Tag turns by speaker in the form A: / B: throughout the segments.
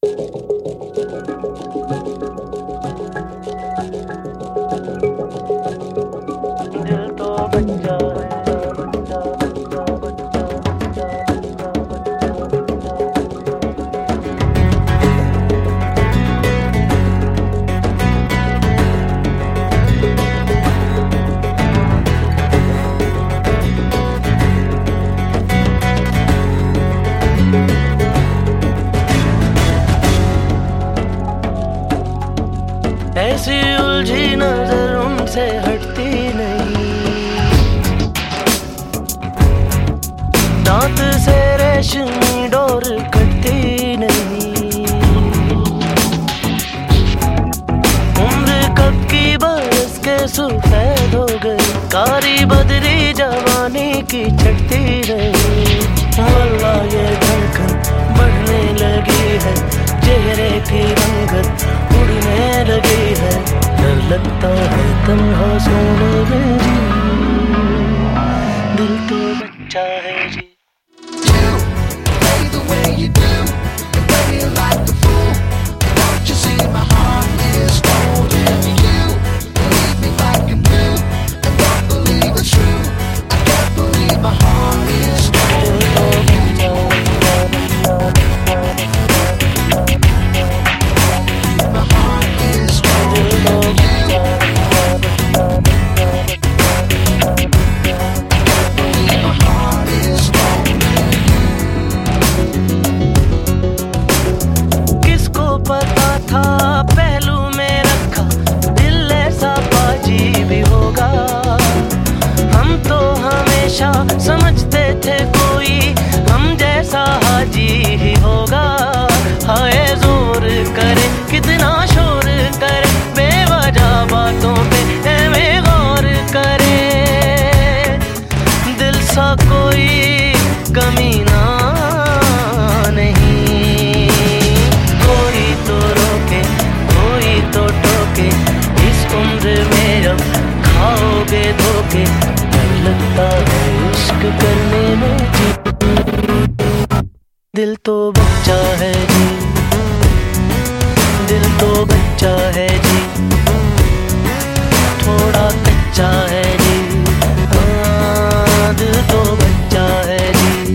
A: दिल तो बच्चा ऐसी उलझी नजर उनसे हटती नहीं, दांत से रेशमी डोर कटती नहीं। उम्र कब की बरस के सफेद हो गई, कारी बदरी जवानी की छटती नहीं। वल्लाह ये धड़कन बढ़ने लगी है, चेहरे की रंगत उड़ने लगी है। डर लगता है तन्हा सोने में जी, दिल तो बच्चा है जी। समझते थे कोई हम जैसा हाजी ही होगा। हाय जोर करे कितना शोर करे, बेवजह बातों पे हमें गौर करे। दिल सा कोई कमीना नहीं, कोई तो रोके कोई तो टोके। इस उम्र में जब खाओगे धोखे, लगता है इश्क करने में जी। दिल तो बच्चा है जी, दिल तो बच्चा है जी, थोड़ा कच्चा है जी। हाँ, दिल तो बच्चा है जी।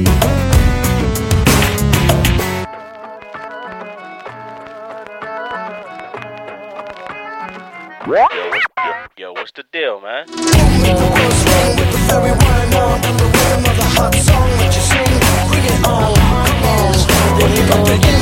B: Yo, what's the deal, man?
C: Bring it on, come on.